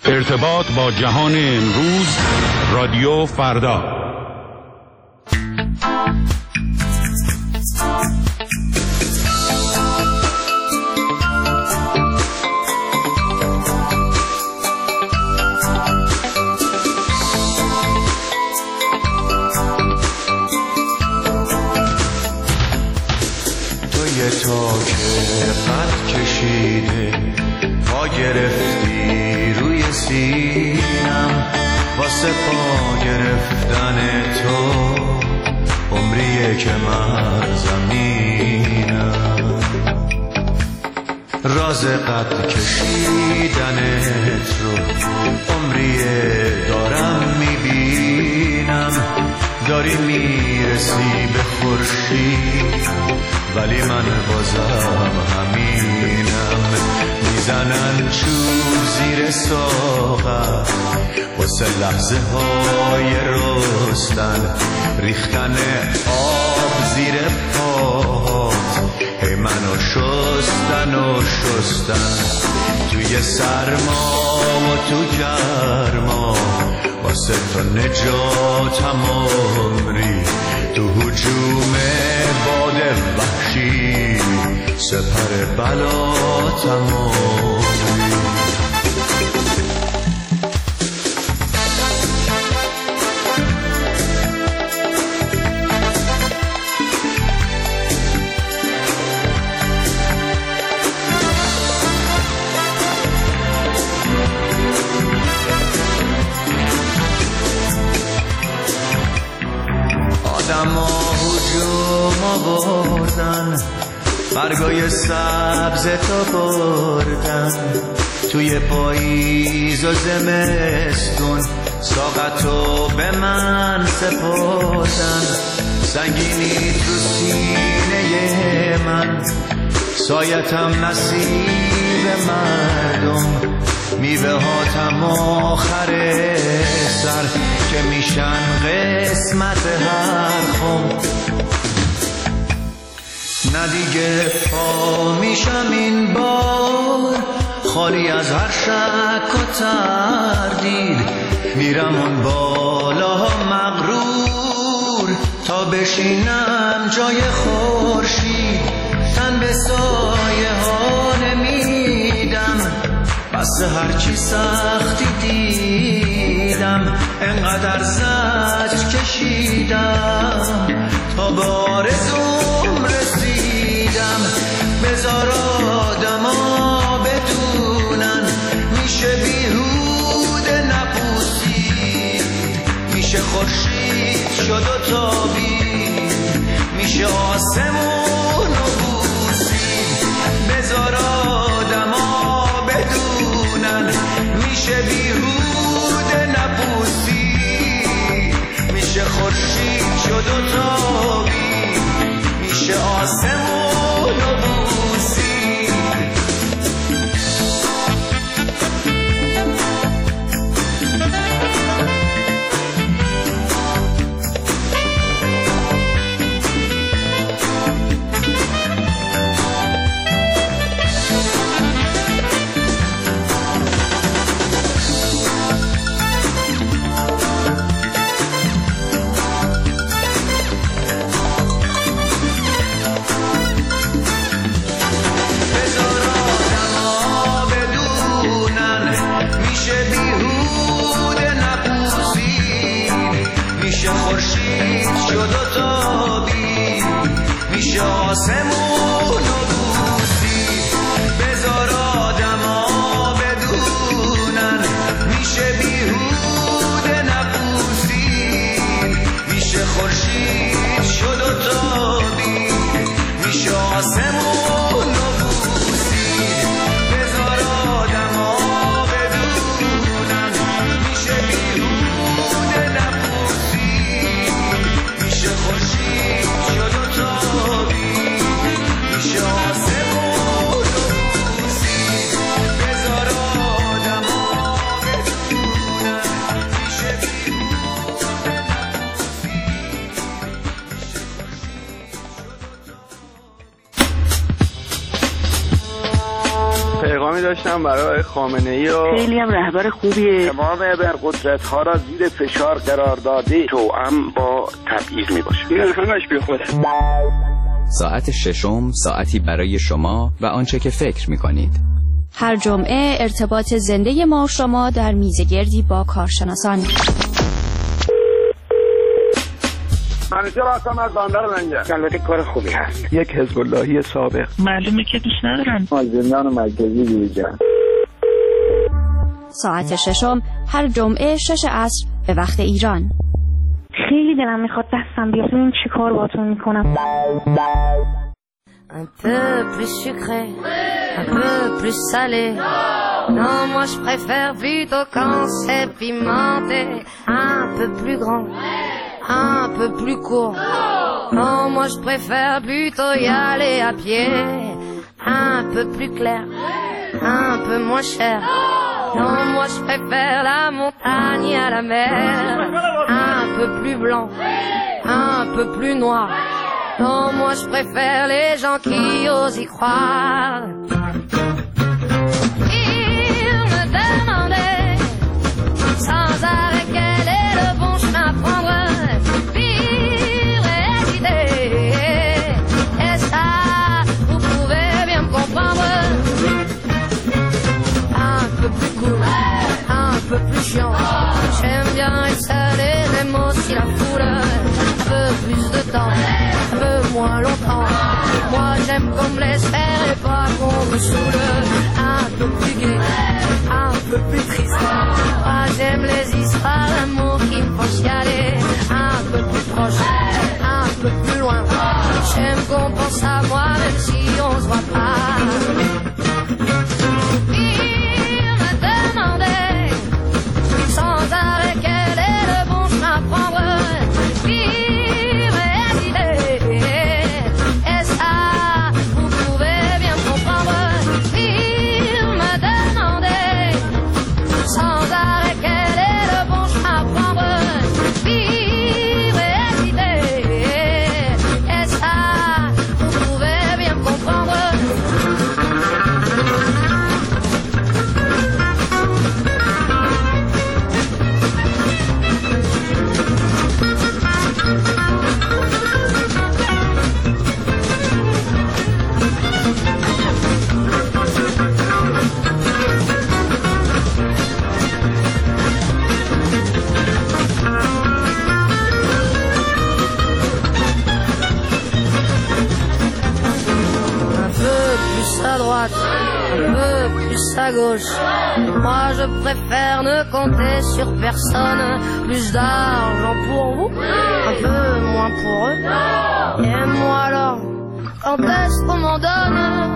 ارتباط با جهان امروز، رادیو فردا. توی تاک قد کشیده پا گرفتی روی سینم، واسه پا گرفتن تو عمریه که من زمینم. راز قد کشیدنت رو عمریه دارم میبینم. داری میرسی به خورشید ولی من بازم همینم. میزنن چوب زیر ساغر واسه لحظه های رستن، ریختن آب زیر پاهات هی منو شستن و شستن. توی سرما و تو گرما واسه تو نجاتم عمری، تو هجوم باد وحشی سپر بلاتم عمری. آدما هجوم آوردن، برگای سبز تا بردن، توی پاییز و زمستون ساقتو به من سپردن. سنگینی تو سینه من، سایتم نصیب مردم، میوه هاتم آخر سر که میشن قسمت هر خم. نه دیگه پا میشم این بار خالی از هر شک و تردید، میرم اون بالا مغرور تا بشینم جای خورشید. تن به سایه ها نمیدم، بس هرچی سختی دیدم، انقدر زجر کشیدم تا به آرزوم رسیدم. بذار آدما بدونن میشه بیهوده نپوسید، میشه خورشید شد و تابید، میشه آسمون و بوسید. بذار آدما بدونن میشه بیهوده نپوسید، میشه خورشید شد و تابید، میشه آسمون و بوسید. آسمون و بوسید. بذار آدما بدونن میشه بیهوده نپوسید، میشه خورشید شد و تابید، میشه آسمون و بوسید. بذار آدما بدونن داشتم برای خامنه‌ای و خیلی هم رهبر خوبیه. تمام ابرقدرت‌ها را زیر فشار قرار داده توأم با تبعیض میباشه. این همش بی خوده. ساعت ششم، ساعتی برای شما و آنچه که فکر می‌کنید. هر جمعه ارتباط زنده ما و شما در میزگردی با کارشناسان. منیجر هستم از بندر منجر. البته کار خوبی هست. یک حزب اللهی سابق. معلومه که دوست ندارم. از زندان مرکزی بیرون. ساعت ششم هر جمعه 6 عصر به وقت ایران. خیلی دلم میخواد دستم بیاد ببین چی کار باهاتون میکنم. Un peu plus sucré, un peu plus salé. Non, moi je préfère plutôt quand c'est pimenté. Un peu plus grand, un peu plus court. Non, moi je préfère plutôt y aller à pied. Un peu plus clair, un peu moins cher. Non, moi je préfère la montagne à la mer. Un peu plus blanc, un peu plus noir. Non, moi je préfère les gens qui osent y croire. Ils me demandaient sans arrêt quel est le bon chemin à prendre. Vivre et hésiter. Et ça, vous pouvez bien me comprendre. Un peu plus cool, un peu plus chiant. J'aime bien être seul et j'aime aussi la foule. Un peu plus de temps, un peu moins longtemps. Moi j'aime qu'on me laisse faire et pas qu'on me saoule. Un peu plus gai, un peu plus triste. Moi j'aime les histoires d'amour qui me font chialer. Un peu plus proche, un peu plus loin. J'aime qu'on pense à moi même si on se voit pas. Il me demandait sans arrêt quel est le bon chemin à prendre. Un peu plus à gauche. Moi je préfère ne compter sur personne. Plus d'argent pour vous, un peu moins pour eux. Et moi alors, quand est-ce qu'on m'en donne?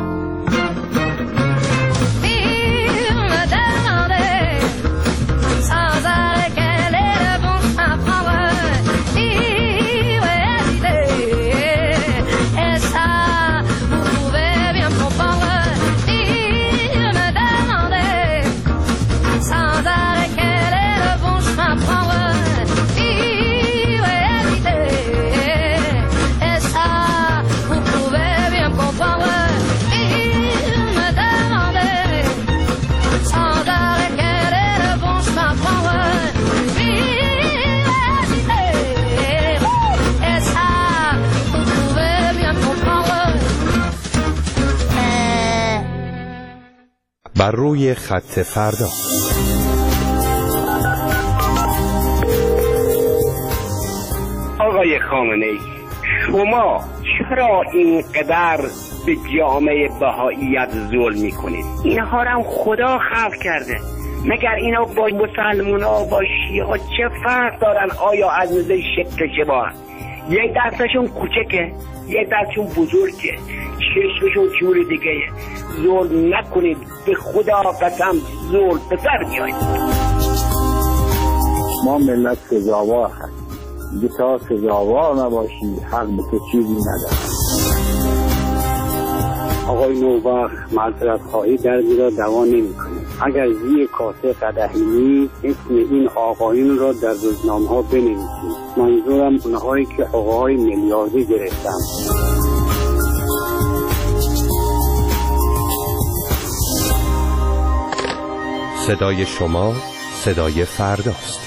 Il me demandait sans arrêt quel est le bon chemin à prendre. Il va hésiter. Et ça, vous pouvez bien comprendre. بر روی خط فردا. آقای خامنه‌ای، شما چرا اینقدر به جامعه بهائیت ظلم میکنید؟ اینها رو هم خدا خلق کرده. مگر اینا با مسلمونا با شیعه چه فرق دارن؟ آیا از نظر شکل شباهن؟ یک دستشون کوچکه، یک دستشون بزرگه، چشمشون جور دیگه. ظلم نکنید، به خدا قسم ظلم به سر میایید. ما ملت سزاوار هست. دیگه تا سزاوار نباشی حق به تو چیزی نداره. آقای نوبخت معذرت خواهی درزی را دوا نمی کنید. اگر زیر کاسه قدحی نیست اسم این آقایون را در روزنامه ها بنویسید. منظورم اونهایی که آقای میلیاردی گرفتن. صدای شما صدای فرداست.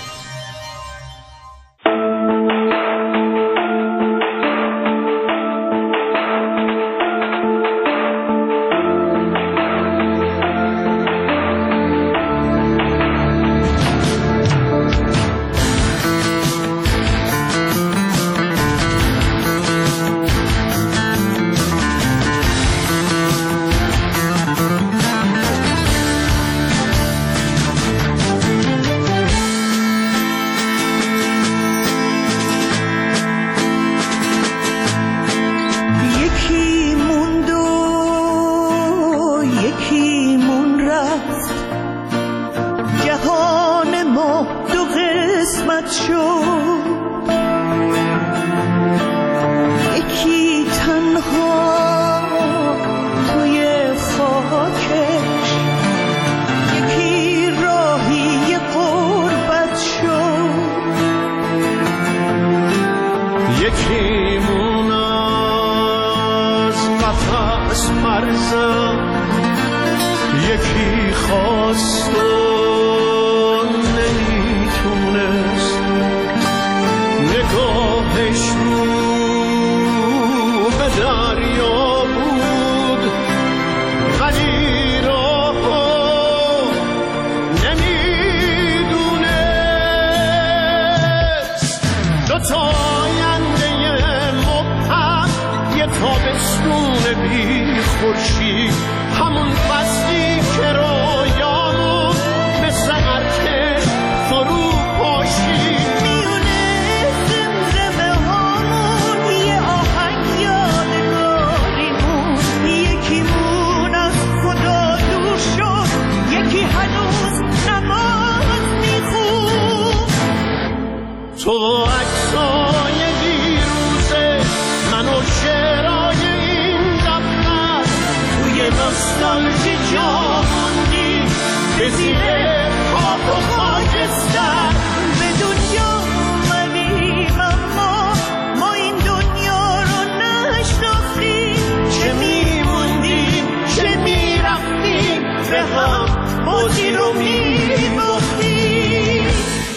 یکی خواست و نمیتونست، نگاهش رو به دریا بود ولی راهو نمیدونست. دوتا آینده مبهم، یه تابستون بی خورشید، همون فصلی که رویامون مثل ارکه فرو پاشید. میونه زمزمه هامون یه آهنگ یادگاریمون، یکیمون از خدا دور شد، یکی هنوز نماز میخون. تو عکسای دیروزه من و شعرهای این دفتر، توی نوستالژی جا موندی به زیر خاک و خاکستر. به دنیا اومدیم اما ما این دنیا رو نشناختیم، چه میموندیم چه میرفتیم به هم بازی رو میباختیم.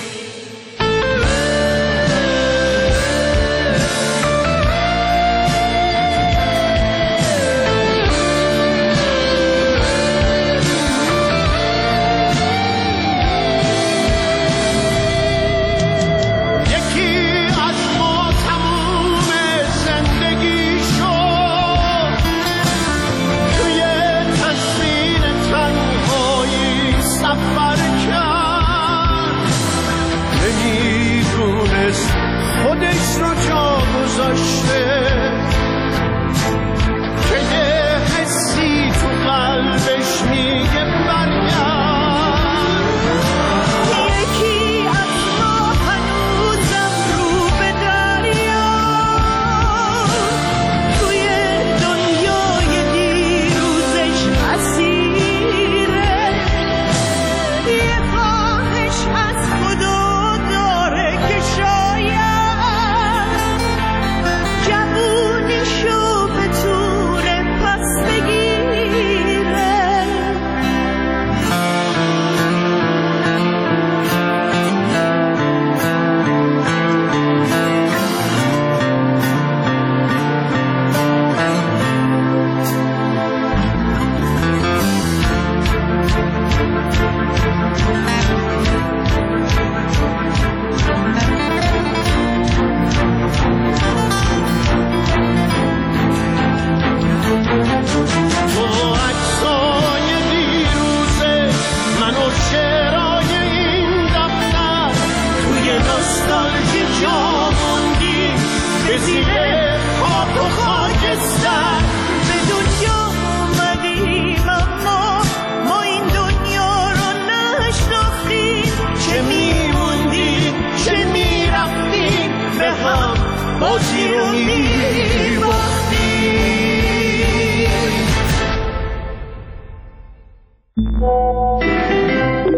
خودش رو جا گذاشته که یه حسی تو قلبش میگه برگرد. یکی از ما هنوزم رو به دریا، توی دنیای دیروزش اسیره، یه خواهش از خدا داره که شاید جوونیشو به طور پس بگیره. تو عکسای دیروزه من و شعرهای این دفتر، توی نوستالژی جا موندی به زیر خاک و خاکستر. به دنیا اومدیم اما ما این دنیا رو نشناختیم، چه میموندیم چه میرفتیم به هم بازی رو میباختیم.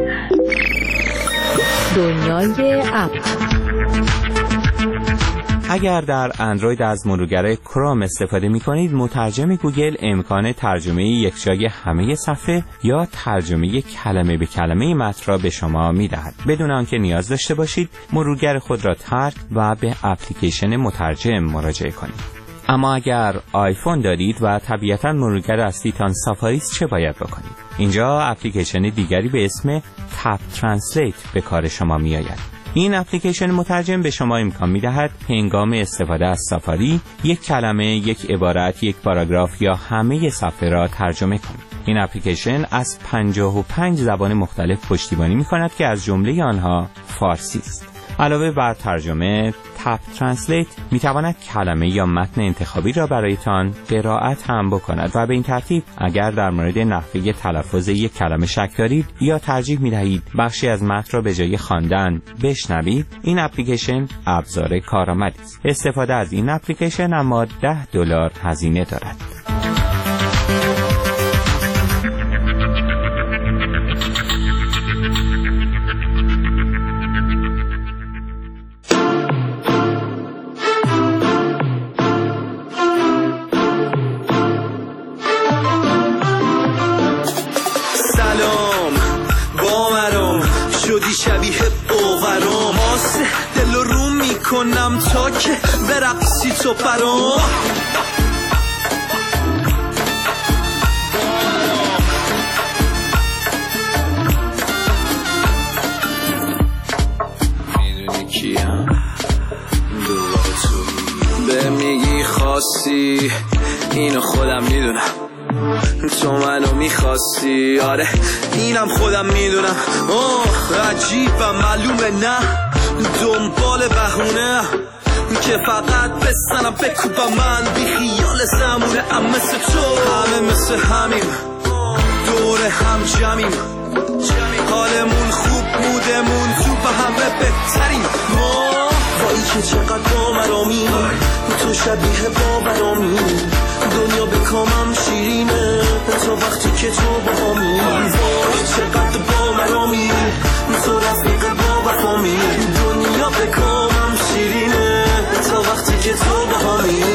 دنیای اپ اگر در اندروید از مرورگر کروم استفاده می‌کنید، مترجم گوگل امکان ترجمه یکجای همه صفحه یا ترجمه کلمه به کلمه متن را به شما می‌دهد بدون آنکه نیاز داشته باشید مرورگر خود را ترک و به اپلیکیشن مترجم مراجعه کنید. اما اگر آیفون دارید و طبیعتاً مرورگر اصلیتان سافاری است، چه باید بکنید؟ اینجا اپلیکیشن دیگری به اسم تپ ترنسلیت به کار شما می‌آید. این اپلیکیشن مترجم به شما امکان می‌دهد هنگام استفاده از سافاری یک کلمه، یک عبارت، یک پاراگراف یا همه صفحه را ترجمه کنید. این اپلیکیشن از 55 زبان مختلف پشتیبانی می‌کند که از جمله آنها فارسی است. علاوه بر ترجمه، تپ ترنسلیت می‌تواند کلمه یا متن انتخابی را برایتان قرائت هم بکند و به این ترتیب اگر در مورد نحوه تلفظ یک کلمه شک دارید یا ترجیح می‌دهید بخشی از متن را به جای خواندن بشنوید، این اپلیکیشن ابزار کارآمدی است. استفاده از این اپلیکیشن اما $10 هزینه دارد. شبیه باورام آسه دل رو میکنم تا که برقصی تو برام میدونی کیم دوباره تو به میگی خواستی اینو خودم میدونم تو منو میخواستی آره اینم خودم میدونم عجیب و معلومه نه دنبال بهونه که فقط بستنم بکوبم من بی خیال زمونه ام مثل تو همه مثل همیم دور هم جمعیم حالمون خوب بودمون تو به همه بهتریم وایی که چقدر باورامی تو شبیه باورامی دنیا به کامم شیرینه تا وقتی که تو باهامی وای چقدر باورامی تو رفیق با وفامی دنیا به کامم شیرینه تا وقتی که تو باهامی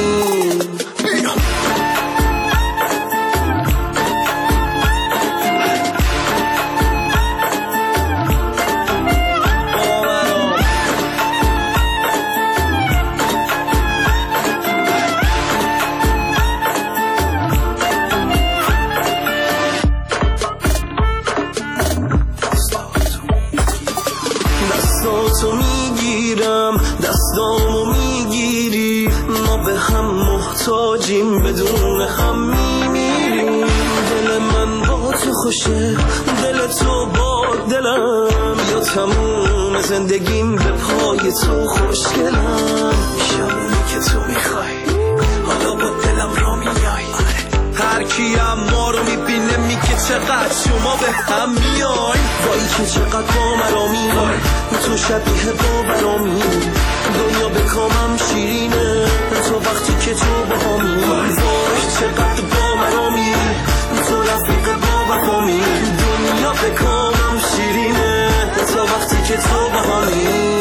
تو میگیرم دستامو میگیری ما به هم محتاجیم بدون هم میمیریم دل من با تو خوشه دل تو با دلم یا تموم زندگیم به پای تو خوشگلم شمونی که تو میخوای حالا با دلم را میای هر کیم ما رو میبینه میگه چقدر شما به هم میای وایی که چقدر با مرامی تو شبیه باورامی دنیا به کامم شیرینه تو وقتی که تو باهامی وای چقدر با مرامی تو رفیق با وفامی دنیا به کامم شیرینه تا وقتی که تو باهامی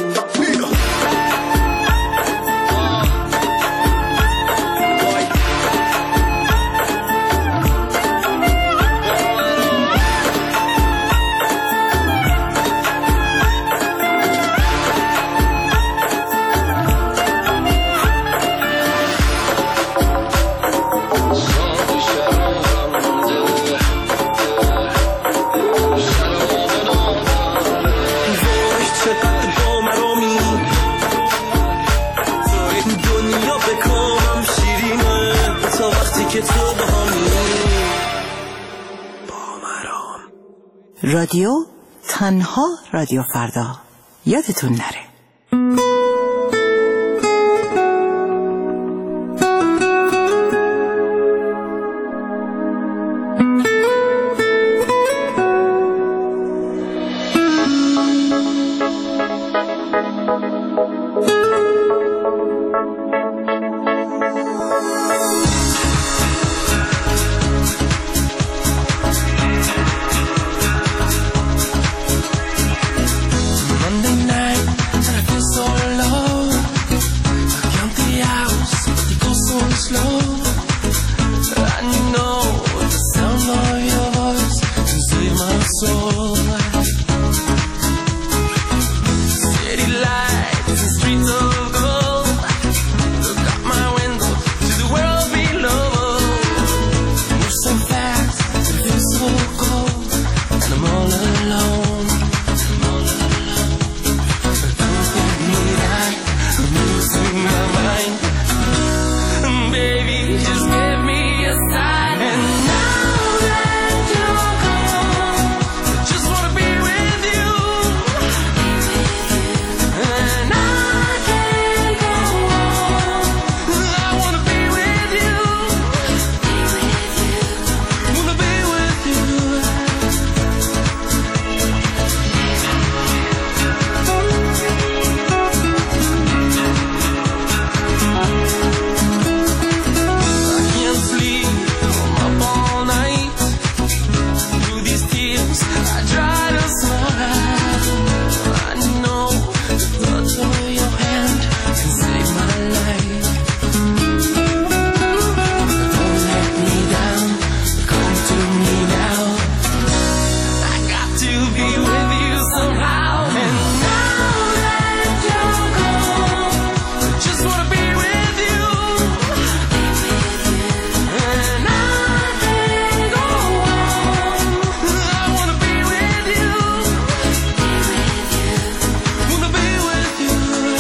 رادیو تنها رادیو فردا یادتون نره. So to be with you somehow. And now that you're gone, I just wanna be with you. And I can't go on. I wanna be with you. Wanna be with you.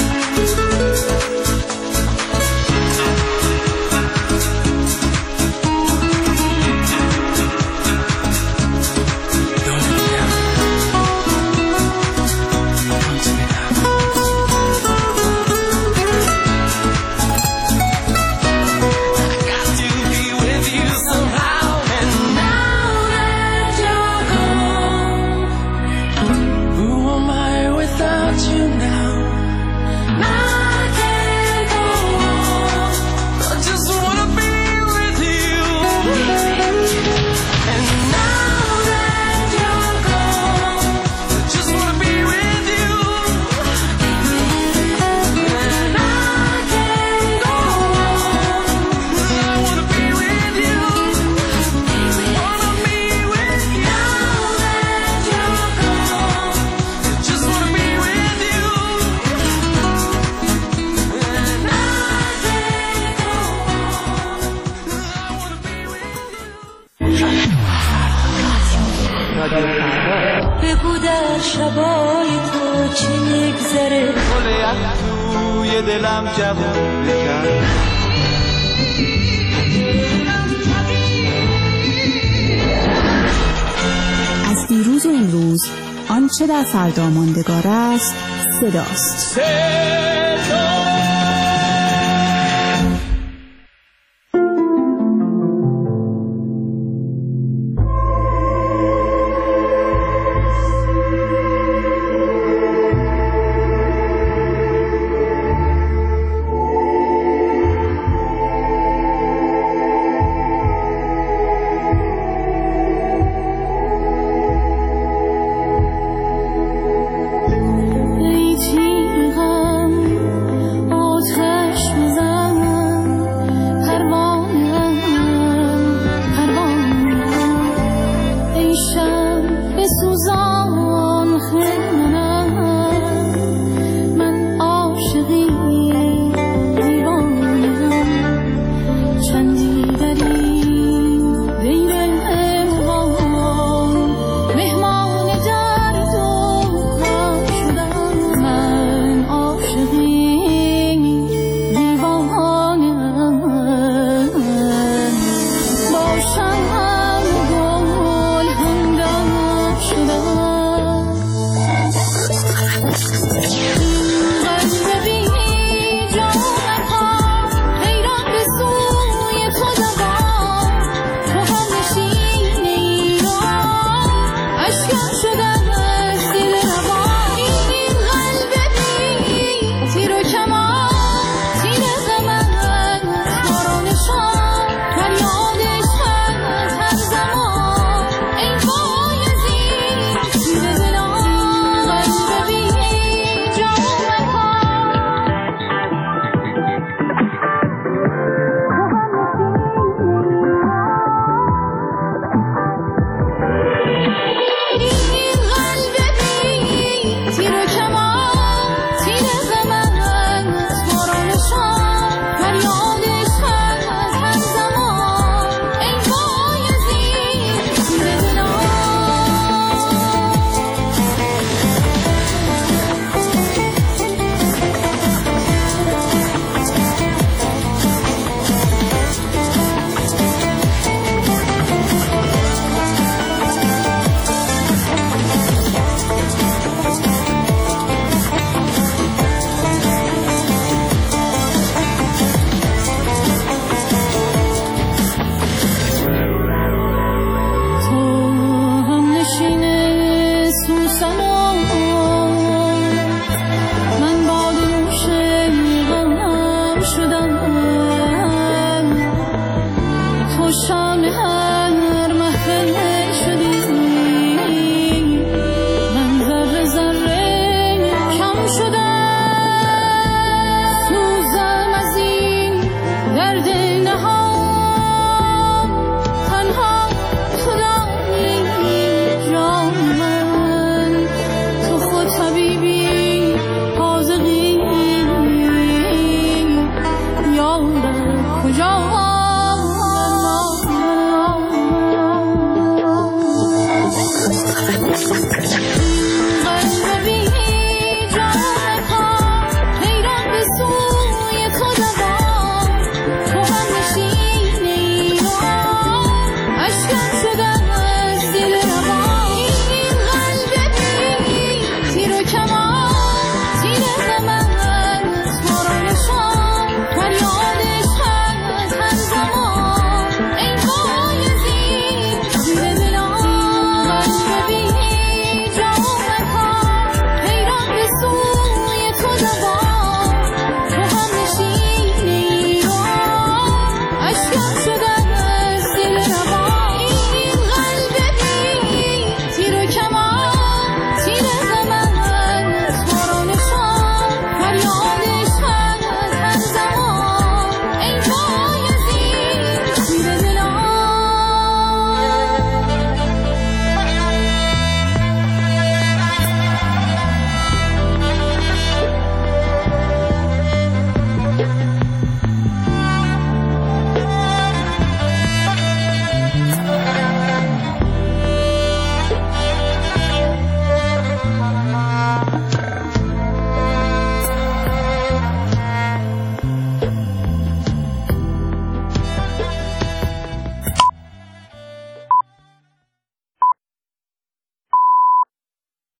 بگو در شبای تو چه میگذره گل توی دلم جوون بکن از دیروز و امروز آنچه در فردا ماندگار است صداست.